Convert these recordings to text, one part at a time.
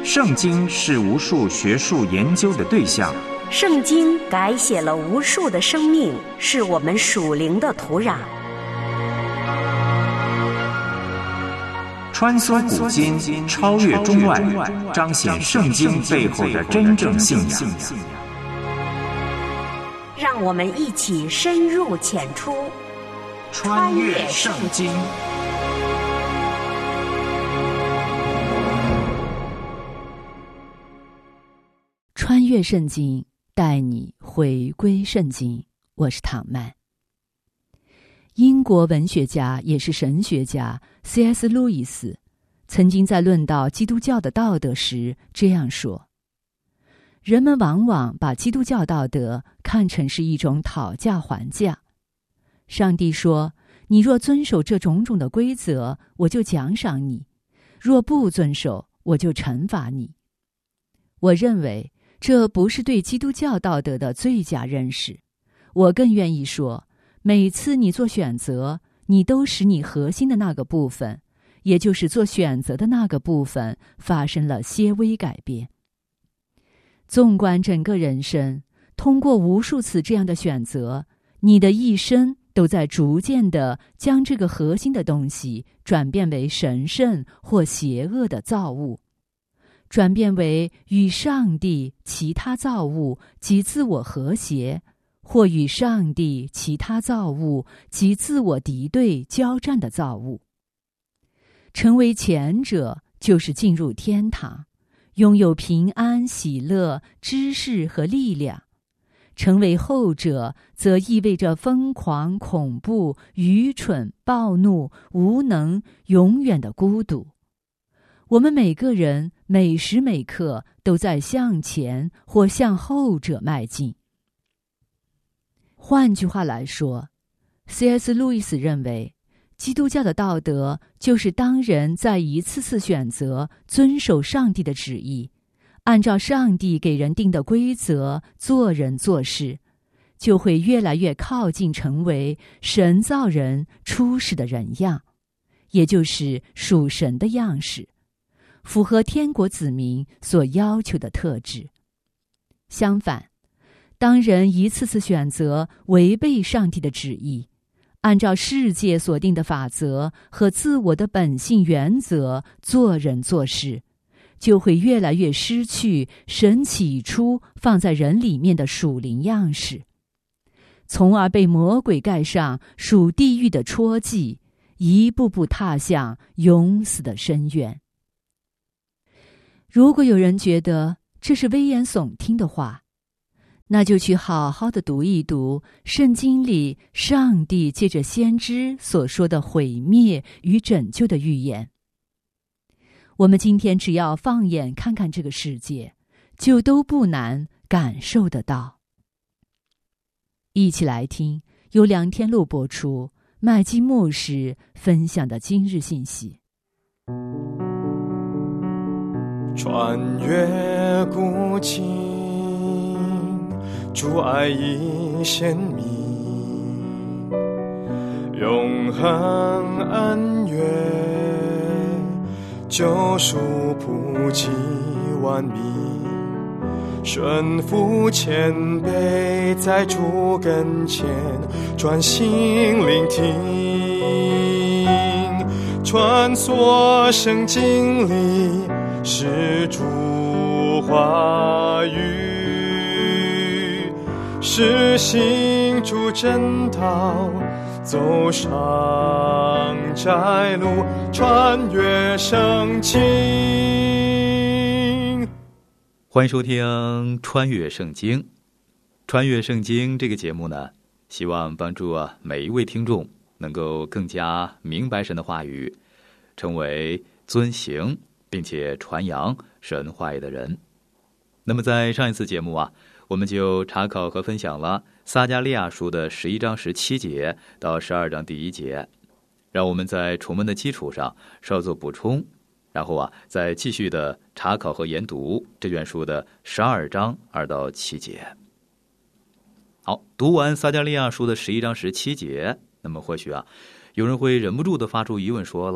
圣经是无数学术研究的对象， 圣经改写了无数的生命，是我们属灵的土壤。 穿梭古今，超越中外，彰显圣经背后的真正信仰。 让我们一起深入浅出， 穿越圣经。 穿越圣经，带你回归圣经。我是唐曼。英国文学家也是神学家 C.S. 路易斯曾经在论到基督教的道德时这样说：人们往往把基督教道德看成是一种讨价还价。上帝说，你若遵守这种种的规则，我就奖赏你；若不遵守，我就惩罚你。我认为这不是对基督教道德的最佳认识。我更愿意说，每次你做选择，你都使你核心的那个部分，也就是做选择的那个部分，发生了些微改变。纵观整个人生，通过无数次这样的选择，你的一生都在逐渐地将这个核心的东西转变为神圣或邪恶的造物，转变为与上帝、其他造物及自我和谐，或与上帝、其他造物及自我敌对交战的造物。成为前者，就是进入天堂，拥有平安、喜乐、知识和力量；成为后者，则意味着疯狂、恐怖、愚蠢、暴怒、无能、永远的孤独。我们每个人每时每刻都在向前或向后者迈进。换句话来说， C.S. 路易斯认为，基督教的道德就是当人在一次次选择遵守上帝的旨意，按照上帝给人定的规则做人做事，就会越来越靠近成为神造人初始的人样，也就是属神的样式，符合天国子民所要求的特质。相反，当人一次次选择违背上帝的旨意，按照世界所定的法则和自我的本性原则做人做事，就会越来越失去神起初放在人里面的属灵样式，从而被魔鬼盖上属地狱的戳记，一步步踏向永死的深渊。如果有人觉得这是危言耸听的话，那就去好好的读一读圣经里上帝借着先知所说的毁灭与拯救的预言。我们今天只要放眼看看这个世界，就都不难感受得到。一起来听由梁天禄播出，麦基牧师分享的今日信息。 穿越古今，主爱已显明，永恒恩怨，救赎普及万民，顺服谦卑，在主跟前专心聆听，穿梭圣经里是主话语，是行主真道，走上窄路，穿越圣经。 欢迎收听穿越圣经。穿越圣经这个节目呢，希望帮助每一位听众能够更加明白神的话语，成为遵行并且传扬神话语的人。那么在上一次节目我们就查考和分享了撒迦利亚书的11章17节到12章第1节，让我们在重温的基础上稍作补充，然后再继续的查考和研读这卷书的12章2到7节。好，读完撒迦利亚书的11章17节，那么或许有人会忍不住的发出疑问，说了，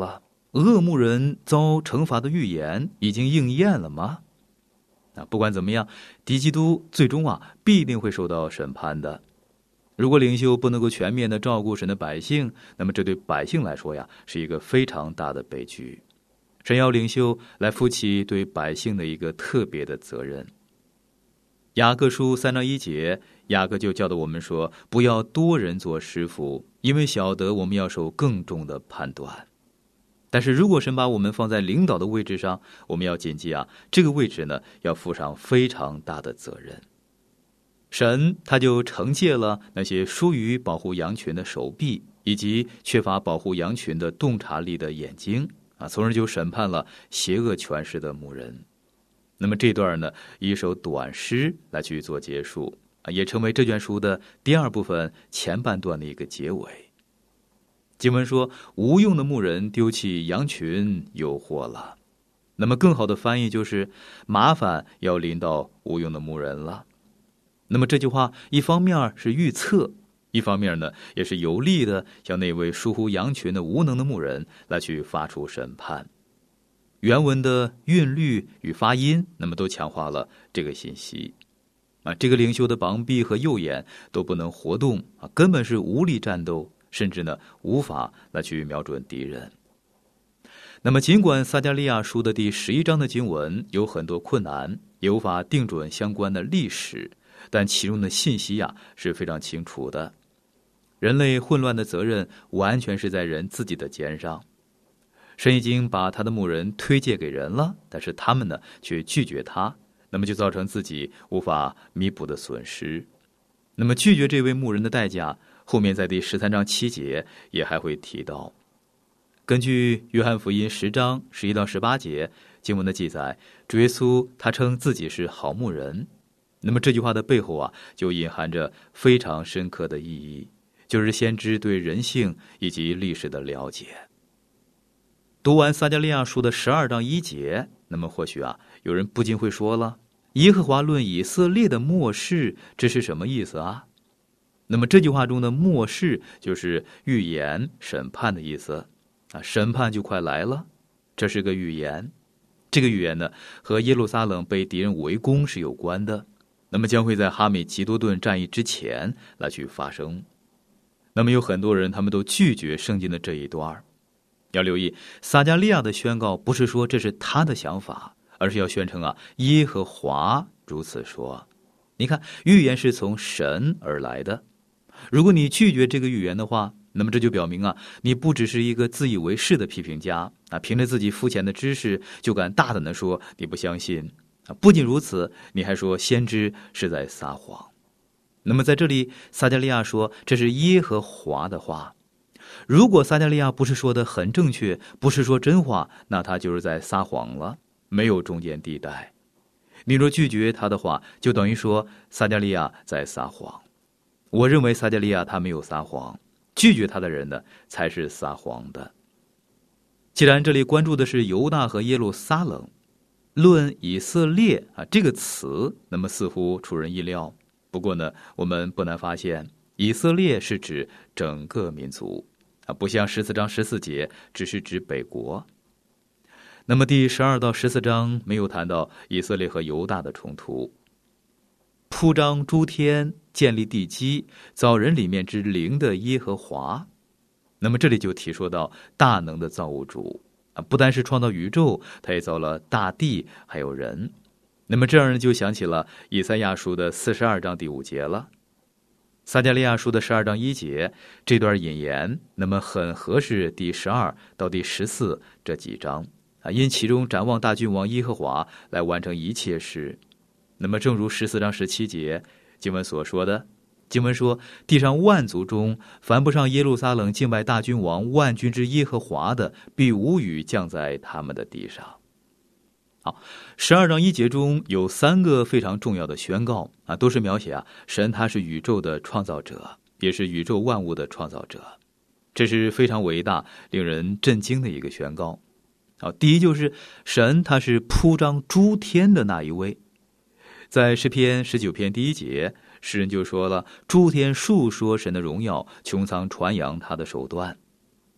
恶牧人遭惩罚的预言已经应验了吗？不管怎么样，敌基督最终必定会受到审判的。如果领袖不能够全面的照顾神的百姓，那么这对百姓来说是一个非常大的悲剧。神要领袖来负起对百姓的一个特别的责任。雅各书3章1节，雅各就教导我们说，不要多人做师傅，因为晓得我们要受更重的判断。但是如果神把我们放在领导的位置上，我们要谨记这个位置呢，要负上非常大的责任。神他就惩戒了那些疏于保护羊群的手臂，以及缺乏保护羊群的洞察力的眼睛从而就审判了邪恶权势的牧人。那么这段呢，以一首短诗来去做结束也成为这卷书的第2部分前半段的一个结尾。经文说，无用的牧人丢弃羊群有祸了。那么更好的翻译就是麻烦要临到无用的牧人了。那么这句话一方面是预测，一方面呢也是有力的向那位疏忽羊群的无能的牧人来去发出审判。原文的韵律与发音那么都强化了这个信息这个领袖的膀臂和右眼都不能活动根本是无力战斗，甚至呢无法来去瞄准敌人。那么尽管撒迦利亚书的第11章的经文有很多困难，也无法定准相关的历史，但其中的信息是非常清楚的。人类混乱的责任完全是在人自己的肩上。神已经把他的牧人推荐给人了，但是他们呢却拒绝他，那么就造成自己无法弥补的损失。那么拒绝这位牧人的代价，后面在第13章7节也还会提到。根据约翰福音10章11到18节经文的记载，主耶稣他称自己是好牧人。那么这句话的背后就隐含着非常深刻的意义，就是先知对人性以及历史的了解。读完撒迦利亚书的12章1节，那么或许有人不禁会说了，耶和华论以色列的末世，这是什么意思那么这句话中的末世就是预言审判的意思审判就快来了，这是个预言。这个预言呢和耶路撒冷被敌人围攻是有关的，那么将会在哈米吉多顿战役之前来去发生。那么有很多人他们都拒绝圣经的这一段。要留意，撒迦利亚的宣告不是说这是他的想法，而是要宣称耶和华如此说。你看，预言是从神而来的。如果你拒绝这个预言的话，那么这就表明你不只是一个自以为是的批评家凭着自己肤浅的知识就敢大胆地说你不相信不仅如此，你还说先知是在撒谎。那么在这里，撒迦利亚说这是耶和华的话。如果撒迦利亚不是说的很正确，不是说真话，那他就是在撒谎了，没有中间地带。你若拒绝他的话，就等于说撒迦利亚在撒谎。我认为撒迦利亚他没有撒谎，拒绝他的人呢才是撒谎的。既然这里关注的是犹大和耶路撒冷，论以色列这个词那么似乎出人意料。不过呢，我们不难发现，以色列是指整个民族不像14章14节只是指北国。那么第12到14章没有谈到以色列和犹大的冲突。铺张诸天，建立地基，造人里面之灵的耶和华。那么这里就提说到大能的造物主不单是创造宇宙，他也造了大地还有人。那么这样就想起了以赛亚书的42章第5节了。撒迦利亚书的12章1节这段引言，那么很合适第12到第14这几章因其中展望大君王耶和华来完成一切事。那么正如14章17节经文所说的，经文说，地上万族中凡不上耶路撒冷敬拜大君王万军之耶和华的，必无雨降在他们的地上。好，12章1节中有3个非常重要的宣告都是描写神他是宇宙的创造者，也是宇宙万物的创造者。这是非常伟大令人震惊的一个宣告第一就是神他是铺张诸天的那一位。在诗篇19篇第1节，诗人就说了，诸天述说神的荣耀，穹苍传扬他的手段。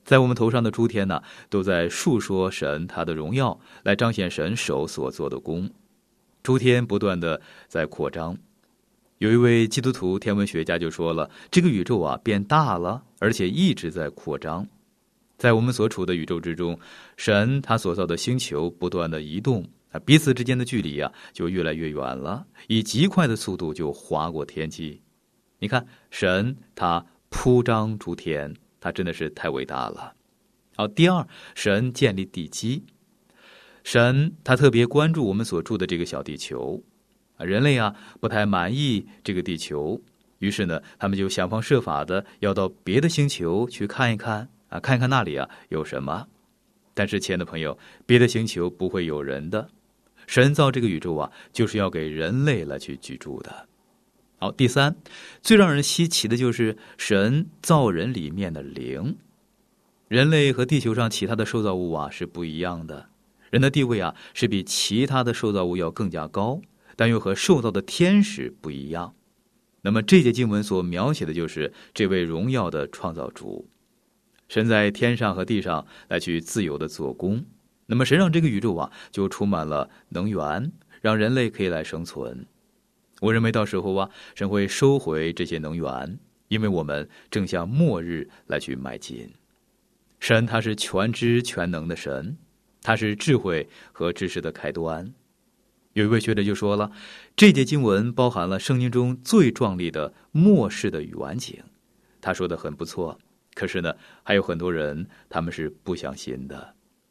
在我们头上的诸天呢，都在述说神他的荣耀，来彰显神手所做的功。诸天不断的在扩张。有一位基督徒天文学家就说了，这个宇宙啊变大了，而且一直在扩张。在我们所处的宇宙之中，神他所造的星球不断的移动，彼此之间的距离啊就越来越远了，以极快的速度就划过天际。你看，神他铺张诸天，他真的是太伟大了。好，第二，神建立地基。神他特别关注我们所住的这个小地球，人类啊不太满意这个地球，于是呢，他们就想方设法的要到别的星球去看一看啊，看一看那里啊有什么。但是亲爱的朋友，别的星球不会有人的，神造这个宇宙啊，就是要给人类来去居住的。好，第三，最让人稀奇的就是神造人里面的灵。人类和地球上其他的受造物啊是不一样的，人的地位啊是比其他的受造物要更加高，但又和受造的天使不一样。那么这节经文所描写的就是这位荣耀的创造主，神在天上和地上来去自由的做工。那么神让这个宇宙啊就充满了能源，让人类可以来生存。我认为到时候啊，神会收回这些能源，因为我们正向末日来去迈进。神他是全知全能的神，他是智慧和知识的开端。有一位学者就说了，这节经文包含了圣经中最壮丽的末世的远景。他说的很不错，可是呢，还有很多人他们是不相信的。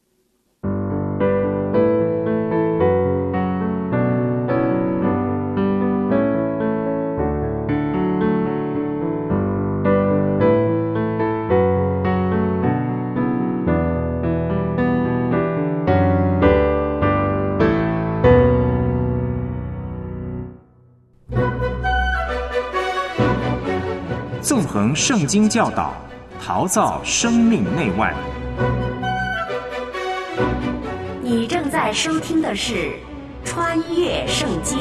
纵横圣经教导，陶造生命内外。 你正在收听的是《穿越圣经》。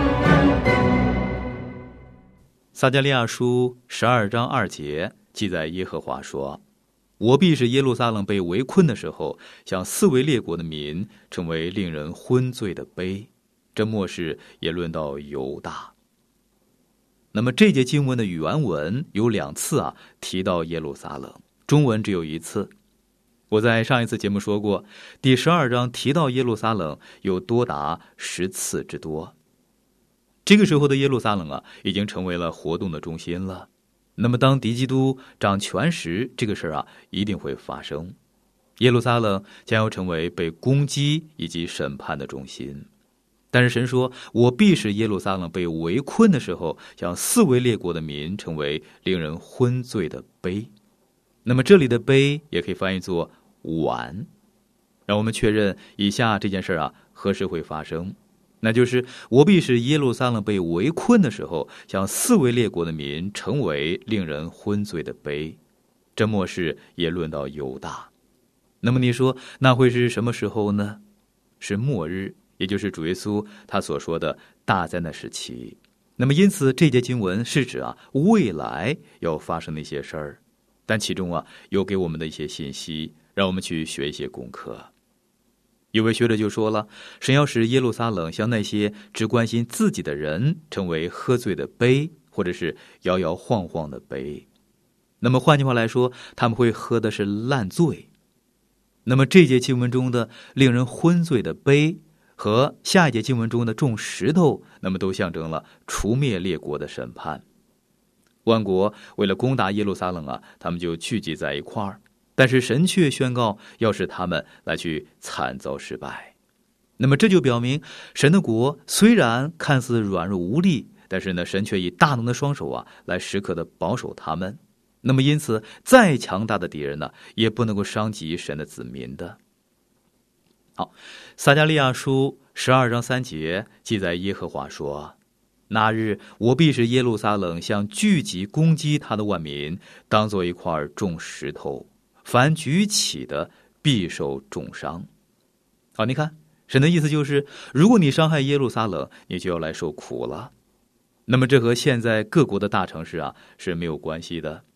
撒迦利亚书12章2节记载，耶和华说：我必使耶路撒冷被围困的时候，像四围列国的民，成为令人昏醉的杯。这末世也论到犹大。那么这节经文的原文有2次啊提到耶路撒冷，中文只有1次。我在上一次节目说过，第12章提到耶路撒冷有多达10次之多。这个时候的耶路撒冷啊，已经成为了活动的中心了。那么当敌基督掌权时，这个事啊一定会发生。耶路撒冷将要成为被攻击以及审判的中心。但是神说，我必使耶路撒冷被围困的时候，像四围列国的民，成为令人昏醉的杯。那么这里的杯也可以翻译作碗。让我们确认以下这件事啊何时会发生，那就是我必使耶路撒冷被围困的时候，像四围列国的民，成为令人昏醉的杯。这末世也论到犹大。那么你说那会是什么时候呢？是末日，也就是主耶稣他所说的大灾难时期。那么因此这节经文是指啊未来要发生的一些事儿，但其中啊有给我们的一些信息，让我们去学一些功课。有位学者就说了，神要使耶路撒冷像那些只关心自己的人，成为喝醉的杯，或者是摇摇晃晃的杯。那么换句话来说，他们会喝的是烂醉。那么这节经文中的令人昏醉的杯和下一节经文中的众石头，那么都象征了除灭列国的审判。万国为了攻打耶路撒冷啊，他们就聚集在一块儿，但是神却宣告要使他们来去惨遭失败。那么这就表明神的国虽然看似软弱无力，但是呢，神却以大能的双手啊来时刻的保守他们。那么因此再强大的敌人呢，也不能够伤及神的子民的。好，撒迦利亚书12章3节记载，耶和华说：那日我必使耶路撒冷像聚集攻击他的万民，当作一块重石头，凡举起的必受重伤。好，你看神的意思就是，如果你伤害耶路撒冷，你就要来受苦了。那么这和现在各国的大城市啊是没有关系的。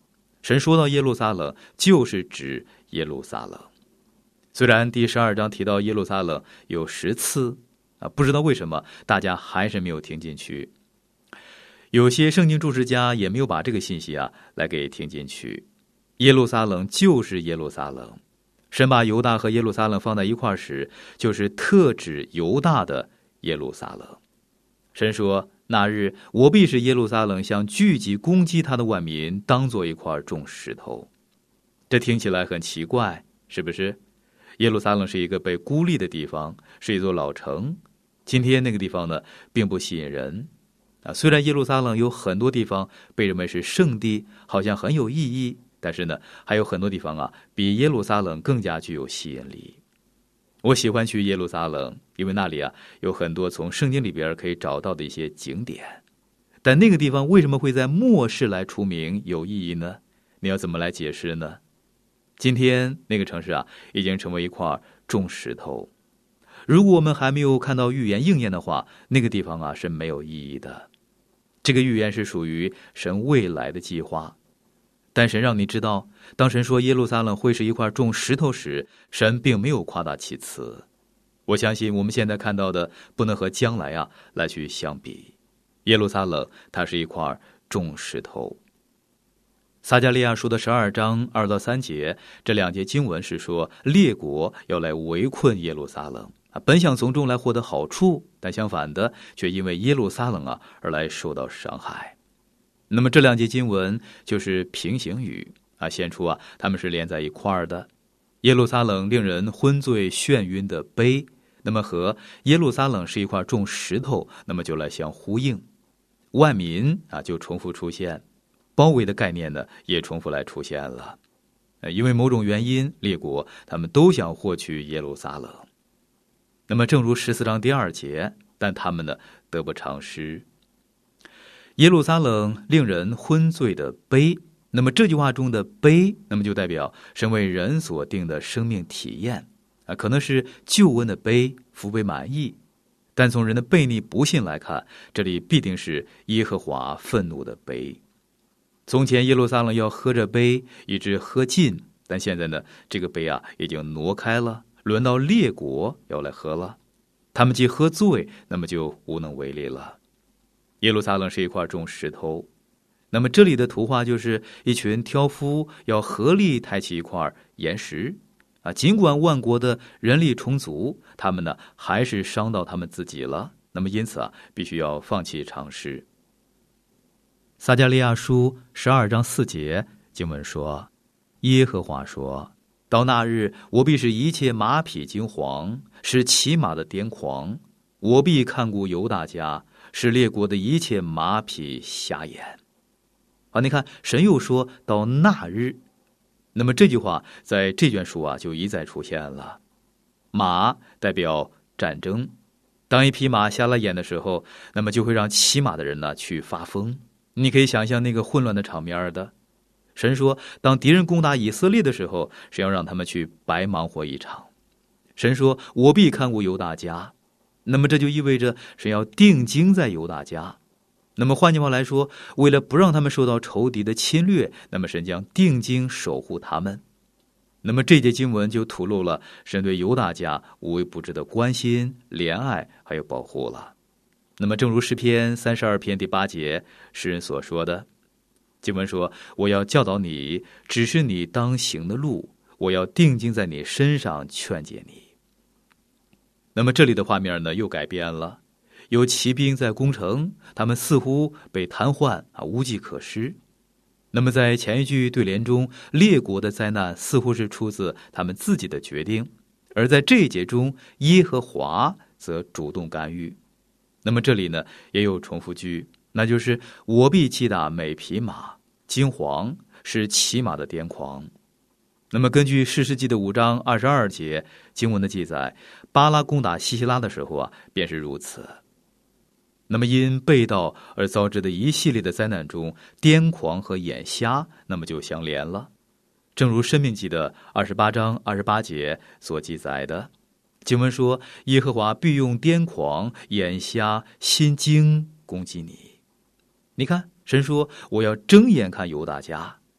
神说到耶路撒冷，就是指耶路撒冷。虽然第12章提到耶路撒冷有10次不知道为什么大家还是没有听进去。有些圣经注释家也没有把这个信息来给听进去。耶路撒冷就是耶路撒冷，神把犹大和耶路撒冷放在一块时，就是特指犹大的耶路撒冷。神说，那日我必使耶路撒冷像聚集攻击他的万民，当作一块重石头。这听起来很奇怪，是不是？耶路撒冷是一个被孤立的地方，是一座老城。今天那个地方呢，并不吸引人虽然耶路撒冷有很多地方被认为是圣地，好像很有意义，但是呢，还有很多地方比耶路撒冷更加具有吸引力。我喜欢去耶路撒冷，因为那里有很多从圣经里边可以找到的一些景点。但那个地方为什么会在末世来出名有意义呢？你要怎么来解释呢？今天那个城市已经成为一块重石头。如果我们还没有看到预言应验的话，那个地方是没有意义的。这个预言是属于神未来的计划。但神让你知道，当神说耶路撒冷会是一块重石头时，神并没有夸大其词。我相信我们现在看到的不能和将来来去相比。耶路撒冷它是一块重石头。撒迦利亚书的12章2到3节，这2节经文是说列国要来围困耶路撒冷，本想从中来获得好处，但相反的却因为耶路撒冷而来受到伤害。那么这2节经文就是平行语显出他们是连在一块儿的。耶路撒冷令人昏醉眩晕的杯，那么和耶路撒冷是一块重石头，那么就来相呼应。万民就重复出现，包围的概念呢也重复来出现了。因为某种原因，列国他们都想获取耶路撒冷。那么正如14章第2节，但他们呢得不偿失。耶路撒冷令人昏醉的杯，那么这句话中的杯，那么就代表神为人所定的生命体验可能是救恩的杯，福杯满溢。但从人的悖逆不信来看，这里必定是耶和华愤怒的杯。从前耶路撒冷要喝着杯一直喝尽，但现在呢，这个杯已经挪开了，轮到列国要来喝了。他们既喝醉，那么就无能为力了。耶路撒冷是一块重石头，那么这里的图画就是一群挑夫要合力抬起一块岩石尽管万国的人力充足，他们呢还是伤到他们自己了，那么因此必须要放弃尝试。撒迦利亚书12章4节经文说，耶和华说，到那日，我必使一切马匹惊惶，使骑马的癫狂，我必看顾犹大家，使列国的一切马匹瞎眼。你看神又说到那日，那么这句话在这卷书就一再出现了。马代表战争，当一匹马瞎了眼的时候，那么就会让骑马的人呢去发疯。你可以想象那个混乱的场面的。神说，当敌人攻打以色列的时候，是要让他们去白忙活一场。神说，我必看顾犹大家，那么这就意味着神要定睛在犹大家。那么换句话来说，为了不让他们受到仇敌的侵略，那么神将定睛守护他们。那么这节经文就吐露了神对犹大家无微不至的关心、怜爱还有保护了。那么正如诗篇32篇第8节诗人所说的，经文说，我要教导你，指示你当行的路，我要定睛在你身上劝诫你。那么这里的画面呢又改变了，有骑兵在攻城，他们似乎被瘫痪无计可施。那么在前一句对联中，列国的灾难似乎是出自他们自己的决定，而在这一节中，耶和华则主动干预。那么这里呢也有重复句，那就是我必击打每匹马，惊惶是骑马的癫狂。那么根据士师记的5章22节经文的记载，巴拉攻打西西拉的时候便是如此。那么因背道而遭致的一系列的灾难中，癫狂和眼瞎那么就相连了。正如申命记的28章28节所记载的，经文说，耶和华必用癫狂、眼瞎、心惊攻击你。你看，神说，我要睁眼看犹大家。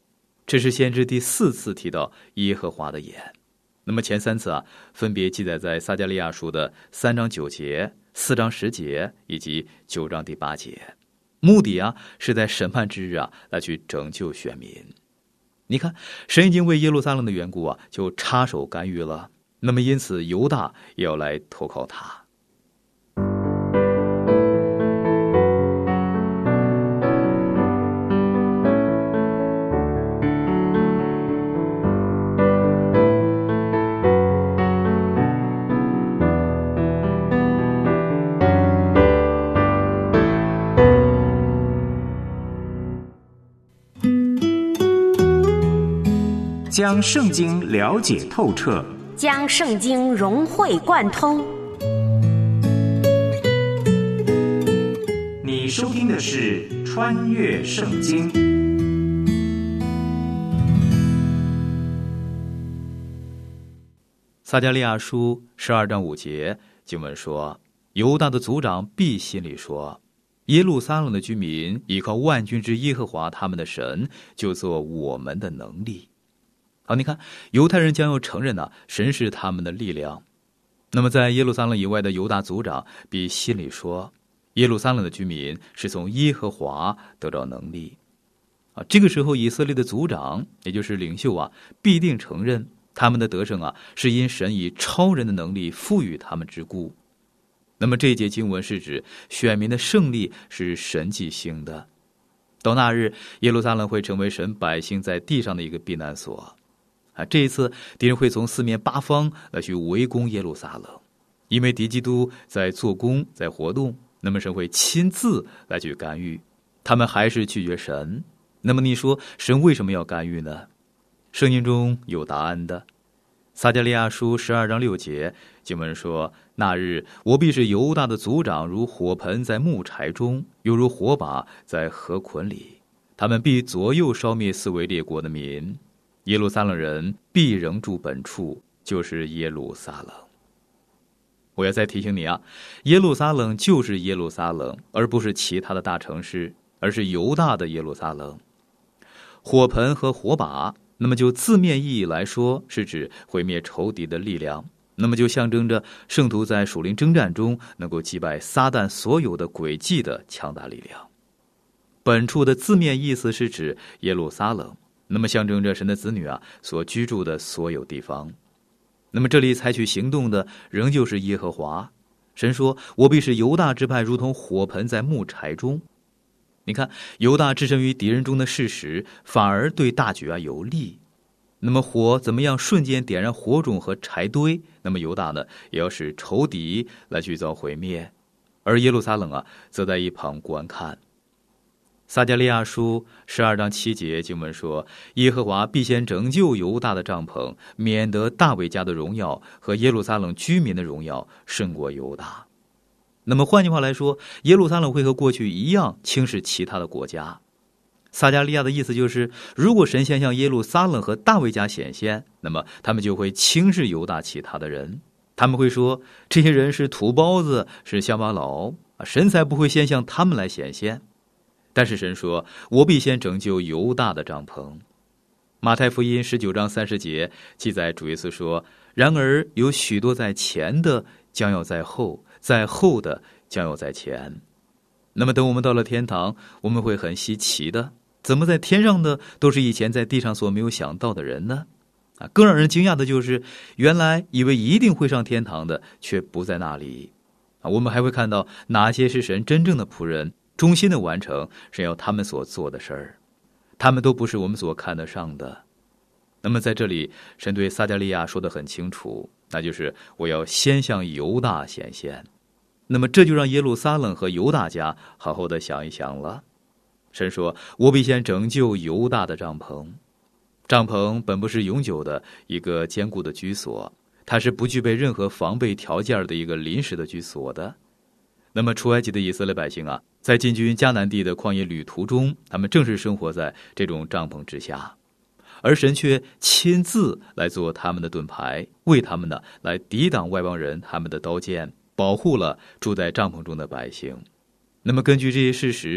这是先知第4次提到耶和华的眼。那么前3次分别记载在撒迦利亚书的3章9节、4章10节以及9章第8节。目的是在审判之日来去拯救选民。你看，神已经为耶路撒冷的缘故就插手干预了，那么因此犹大也要来投靠他。 将圣经了解透彻， 将圣经融会贯通。 你收听的是《穿越圣经》。 撒迦利亚书12章5节经文说，犹大的族长必心里说，耶路撒冷的居民依靠万军之耶和华他们的神，就做我们的能力。好，你看，犹太人将要承认神是他们的力量。那么在耶路撒冷以外的犹大族长必心里说，耶路撒冷的居民是从耶和华得到能力。这个时候以色列的族长，也就是领袖必定承认他们的得胜是因神以超人的能力赋予他们之故。那么这一节经文是指选民的胜利是神迹行的。到那日，耶路撒冷会成为神百姓在地上的一个避难所。这一次敌人会从4面8方来去围攻耶路撒冷，因为敌基督在做工，在活动，那么神会亲自来去干预，他们还是拒绝神。那么你说神为什么要干预呢？圣经中有答案的。撒迦利亚书12章6节经文说，那日我必是犹大的族长如火盆在木柴中，又如火把在河捆里，他们必左右烧灭四围列国的民，耶路撒冷人必仍住本处，就是耶路撒冷。我要再提醒你耶路撒冷就是耶路撒冷，而不是其他的大城市，而是犹大的耶路撒冷。火盆和火把，那么就字面意义来说，是指毁灭仇敌的力量，那么就象征着圣徒在属灵征战中能够击败撒旦所有的诡计的强大力量。本处的字面意思是指耶路撒冷，那么象征着神的子女所居住的所有地方。那么这里采取行动的仍旧是耶和华。神说，我必是犹大支派如同火盆在木柴中。你看，犹大置身于敌人中的事实，反而对大局有利。那么火怎么样瞬间点燃火种和柴堆，那么犹大呢，也要使仇敌来去遭毁灭，而耶路撒冷则在一旁观看。撒迦利亚书12章7节经文说，耶和华必先拯救犹大的帐篷，免得大卫家的荣耀和耶路撒冷居民的荣耀胜过犹大。那么换句话来说，耶路撒冷会和过去一样轻视其他的国家。撒迦利亚的意思就是，如果神先向耶路撒冷和大卫家显现，那么他们就会轻视犹大其他的人，他们会说这些人是土包子，是乡巴佬，神才不会先向他们来显现。但是神说，我必先拯救犹大的帐篷。马太福音19章30节记载，主耶稣说，然而有许多在前的将要在后，在后的将要在前。那么等我们到了天堂，我们会很稀奇的，怎么在天上的都是以前在地上所没有想到的人呢？更让人惊讶的就是，原来以为一定会上天堂的却不在那里。我们还会看到哪些是神真正的仆人，忠心的完成神要他们所做的事儿，他们都不是我们所看得上的。那么在这里，神对撒迦利亚说得很清楚，那就是我要先向犹大显现。那么这就让耶路撒冷和犹大家好好的想一想了。神说，我必先拯救犹大的帐篷。帐篷本不是永久的一个坚固的居所，它是不具备任何防备条件的一个临时的居所的。那么出埃及的以色列百姓在进军迦南地的旷野旅途中，他们正是生活在这种帐篷之下，而神却亲自来做他们的盾牌，为他们来抵挡外邦人他们的刀剑，保护了住在帐篷中的百姓。那么根据这些事实，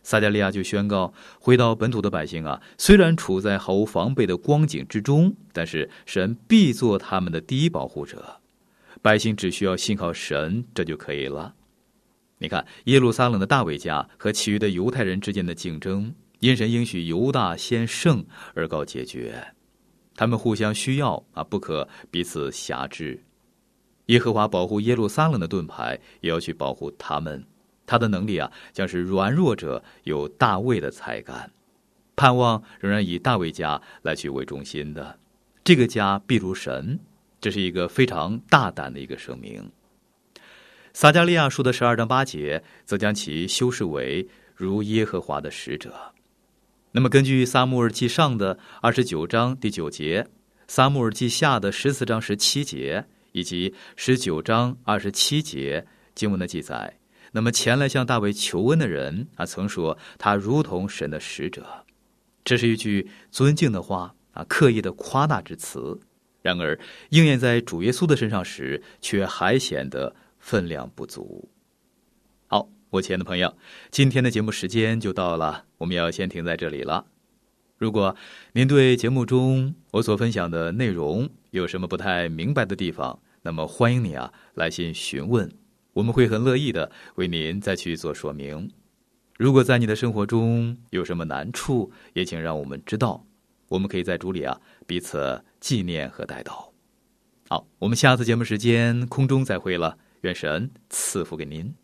撒迦利亚就宣告，回到本土的百姓啊，虽然处在毫无防备的光景之中，但是神必做他们的第一保护者，百姓只需要信靠神，这就可以了。你看，耶路撒冷的大卫家和其余的犹太人之间的竞争，因神应许犹大先胜而告解决。他们互相需要啊，不可彼此辖制。耶和华保护耶路撒冷的盾牌，也要去保护他们。他的能力啊，将是软弱者有大卫的才干。盼望仍然以大卫家来去为中心的，这个家必如神，这是一个非常大胆的一个声明。撒迦利亚书的12章8节则将其修饰为如耶和华的使者。那么根据撒母耳记上的29章第9节，撒母耳记下的14章17节以及19章27节经文的记载，那么前来向大卫求恩的人啊，曾说他如同神的使者，这是一句尊敬的话啊，刻意的夸大之词。然而应验在主耶稣的身上时，却还显得分量不足。好，我亲爱的朋友，今天的节目时间就到了，我们要先停在这里了。如果您对节目中我所分享的内容有什么不太明白的地方，那么欢迎你啊来信询问，我们会很乐意的为您再去做说明。如果在你的生活中有什么难处，也请让我们知道，我们可以在主里啊彼此纪念和代祷。好，我们下次节目时间空中再会了，愿神赐福给您。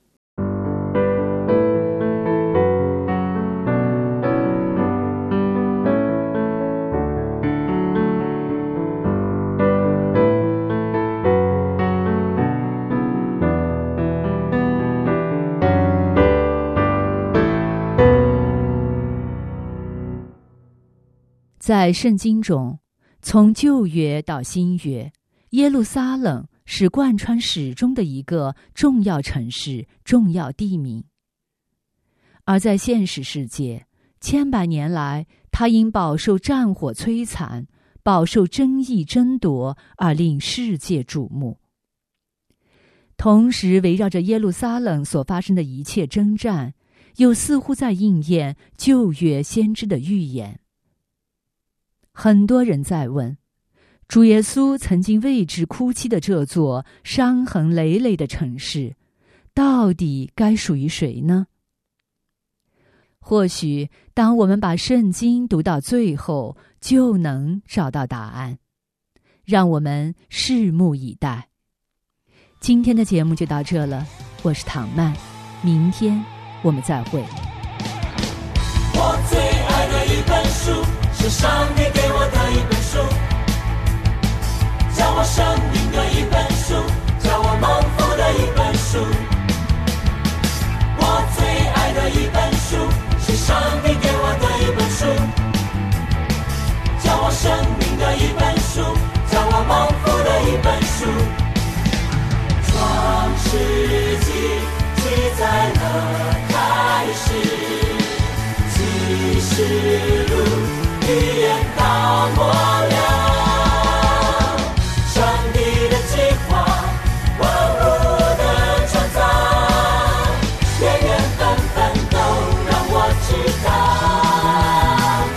在圣经中，从旧约到新约，耶路撒冷是贯穿始终的一个重要城市、重要地名。而在现实世界，千百年来，它因饱受战火摧残、饱受争议争夺而令世界瞩目。同时，围绕着耶路撒冷所发生的一切征战，又似乎在应验旧约先知的预言。很多人在问，主耶稣曾经为之哭泣的这座伤痕累累的城市，到底该属于谁呢？或许当我们把圣经读到最后，就能找到答案。让我们拭目以待。今天的节目就到这了，我是唐曼，明天我们再会。 我最爱的一本书，是上帝给我的一本书，教我生命的一本书，教我蒙福的一本书。我最爱的一本书，是上帝给我的一本书，教我生命的一本书，教我蒙福的一本书。创世纪记载了开始，启示录预言到末了，上帝的计划，万物的创造，缘缘分分都让我知道，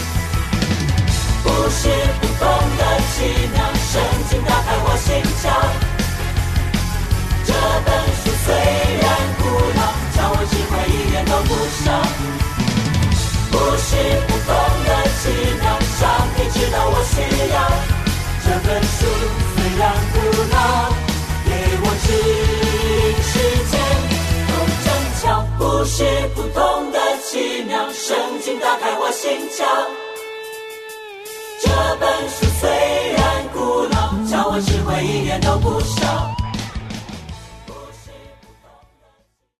不是不懂的奇妙，圣经打开我心窍。这本书虽然古老，教我智慧一点都不少，不是不懂的奇妙，上帝知道我需要。这本书虽然古老，给我指引时间都正巧，不是不懂的奇妙，圣经打开我心窍。这本书虽然古老，教我智慧一点都不少。